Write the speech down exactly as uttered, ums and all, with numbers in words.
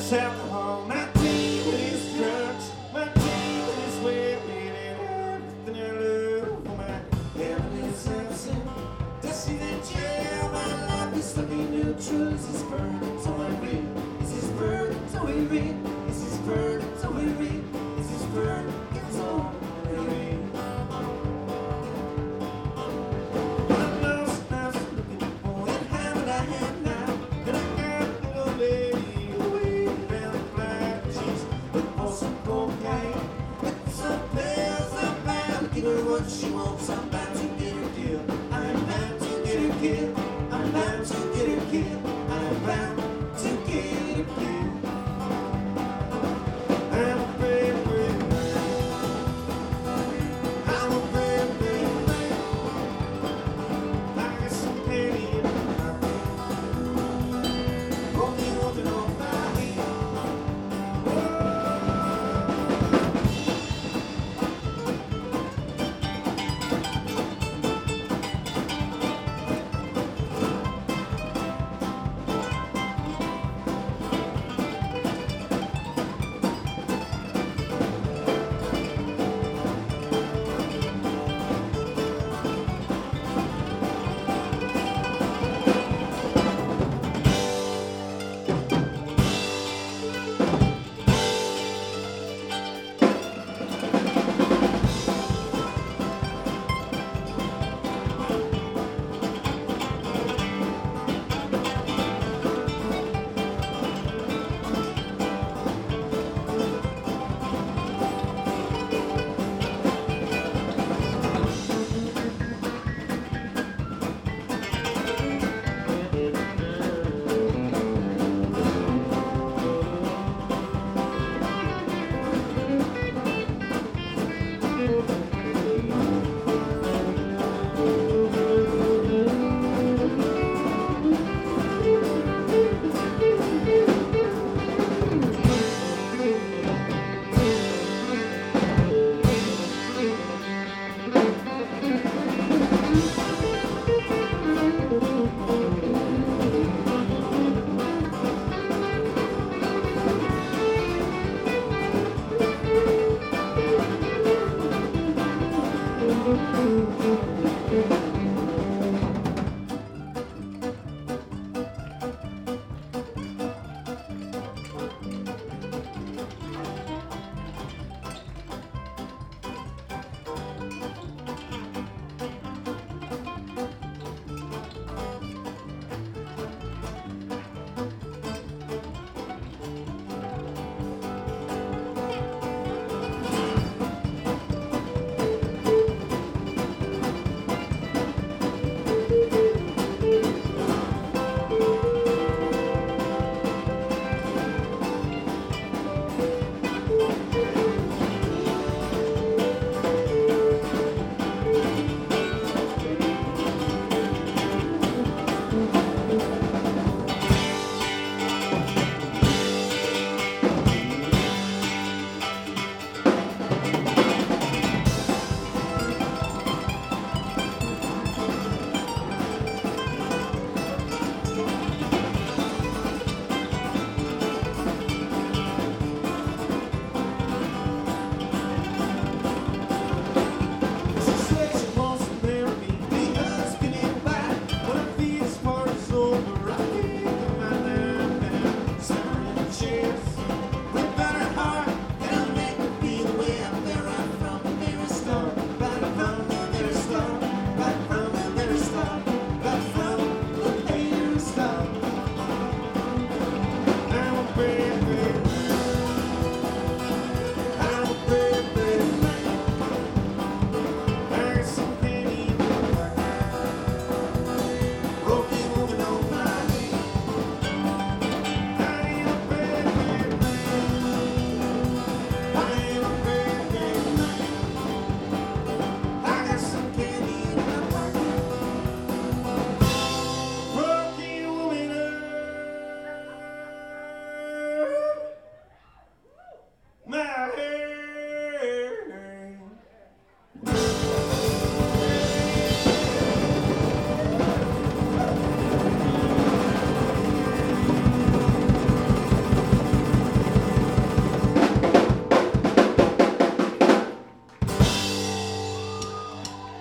his alcohol, my tea with his drugs, my tea with his women, and everything I love for my heavenly Samson. Does he then jail? My life is stuck in neutral. Is his burden so unreal? Is his burden so real? Is his burden so real? Is his burden so real? I'm lost, I'm still looking for it. How would I have now? And I got a little lady away down the black. She's looking for some cocaine. With some pills, I'm bound to give her what she wants. I'm bound to get her deal. I'm bound to get her killed. I'm bound to get her killed.